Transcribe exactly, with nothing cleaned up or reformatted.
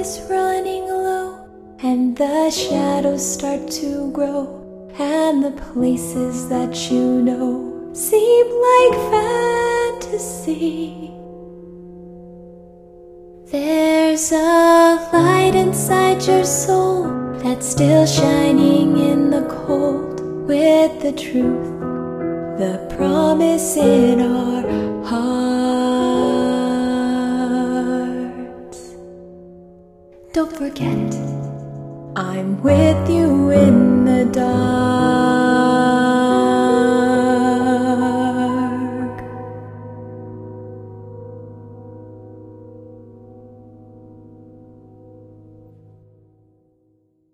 is running low, and the shadows start to grow, and the places that you know seem like fantasy. There's a light inside your soul that's still shining in the cold, with the truth, the promise in our hearts. Don't forget, I'm with you in the dark.